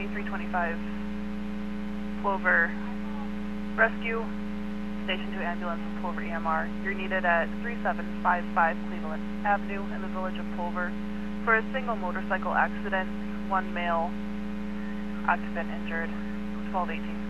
2325 Plover Rescue, Station 2 ambulance with Plover EMR. You're needed at 3755 Cleveland Avenue in the village of Plover for a single motorcycle accident, one male occupant injured, 1218.